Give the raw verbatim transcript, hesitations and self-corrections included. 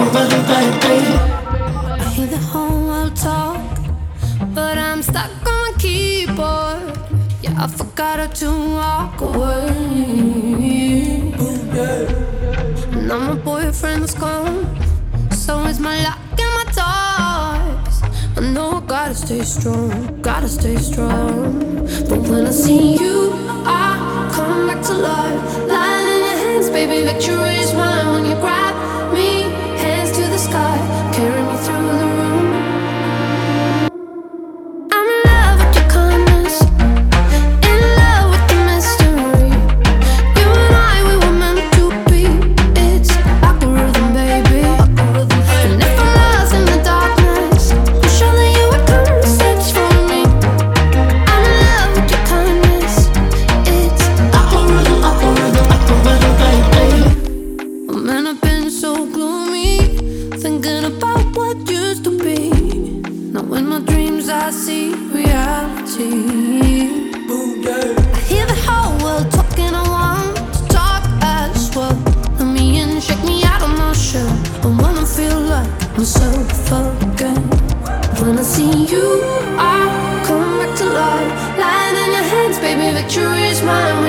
I hear the whole world talk, but I'm stuck on my keyboard. Yeah, I forgot how to walk away. Now my boyfriend is gone, so is my lock and my doors. I know I gotta stay strong, gotta stay strong. But when I see you, I come back to life. Lying in your hands, baby, victory is mine. When you grab me, hands to the sky, carry me through the room. I'm in love with your kindness, in love with the mystery. You and I, we were meant to be. It's like a rhythm, baby. And if I'm lost in the darkness, I'm sure that you would come and search for me. I'm in love with your kindness. It's like a rhythm, like a rhythm, like a rhythm, baby. Oh man, I've been so gloomy, thinking about what used to be. Now in my dreams I see reality. I hear the whole world talking, I want to talk as well. Let me in, shake me out of my shell. I wanna feel like myself again. When I see you, I come back to life. Lying in your hands, baby, victory is mine.